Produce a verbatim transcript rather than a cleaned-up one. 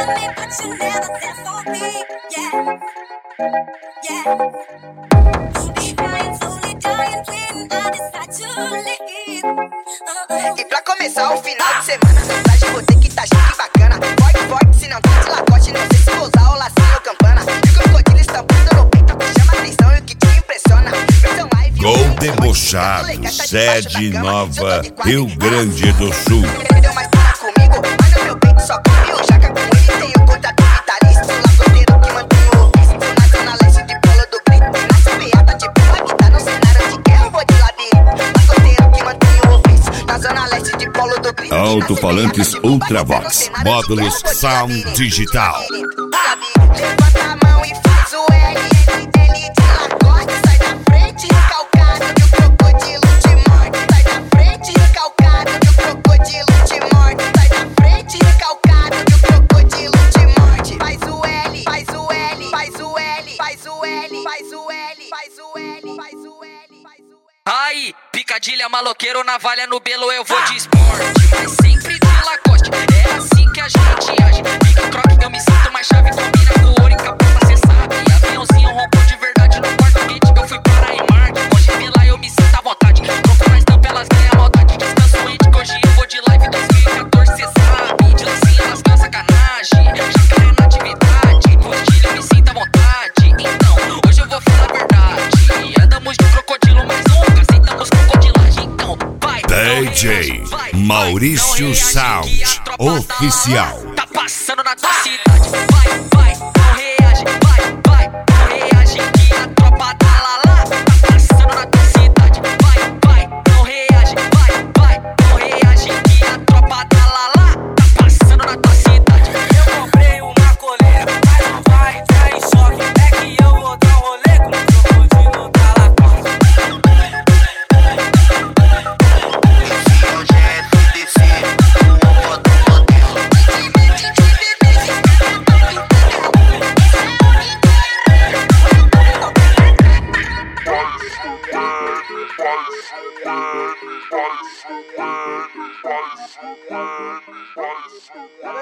me, but you never there for me. Yeah, yeah. Be crying, slowly dying when I decide to leave. Uh-uh. E pra começar o final de semana, mensagem vou ter que tá chique bacana. Forte, forte, se não tá de lacoste, não sei se vou usar o lacinho ou campana. E o crocodilo estampado no peito, chama atenção e o que te impressiona. Gol Debochado, sede Nova, Rio Grande do Sul. Deu mais para comigo, mas no meu peito só cabe o jaca. Com ele tenho contrato vitalício. Sou lagoteiro que mantém o ofício. Na zona leste de Polo do Brito. Nasce beata de boa que tá no cenário de guerra. Eu vou de labirinto. Lagoteiro que mantém o ofício. Na zona leste de Polo do Brito. Alto-falantes Ultravox, módulos Sound Digital. Levanta a mão e faz o L. L de lacoste, sai da frente, recalcado que o crocodilo te morde. Sai da frente, recalcado que o crocodilo te morde. Sai da frente, recalcado que o crocodilo te morde. Faz o L, faz o L, faz o L, faz o L, faz o L, faz o L, faz o L, faz o L. Aí, picadilha, maloqueiro, navalha no belo, eu vou de esporte, mas sempre de lacoste. É assim que a gente age. Fica croque, eu me sinto mais chave. Combina com ouro e capota, cê sabe. Aviãozinho rompou de verdade no quarto gate. Eu fui para a Emark. Pode vir lá, eu me sinto à vontade. Troco mais não pelas ganha maldade. Descanso índico, hoje eu vou de live dois mil e quatorze, cê sabe. De lancinha nas ganhas, sacanagem. Jacaré na atividade. Postilha, eu me sinto à vontade. Então, hoje eu vou falar a verdade. Andamos de crocodilo, mas nunca aceitamos crocodilagem. Então, vai. D J Maurício Sound Oficial. Tá passando na tua cidade. Vai, vai, não reage. Vai, vai, não reage. Que a tropa tá lá, lá. Tá passando na tua cidade. Vai, vai, não reage. Vai, vai, não reage. Que a tropa tá lá, lá. Tá passando na tua cidade. Eu comprei uma coleira, mas não vai entrar em choque. É que eu vou dar um rolê com o crocodilo da lacoste. Vai suando, vai suando, vai suando.